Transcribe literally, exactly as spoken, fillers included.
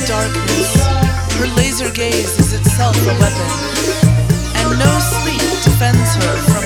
darkness, her laser gaze is itself a weapon, and no sleep defends her from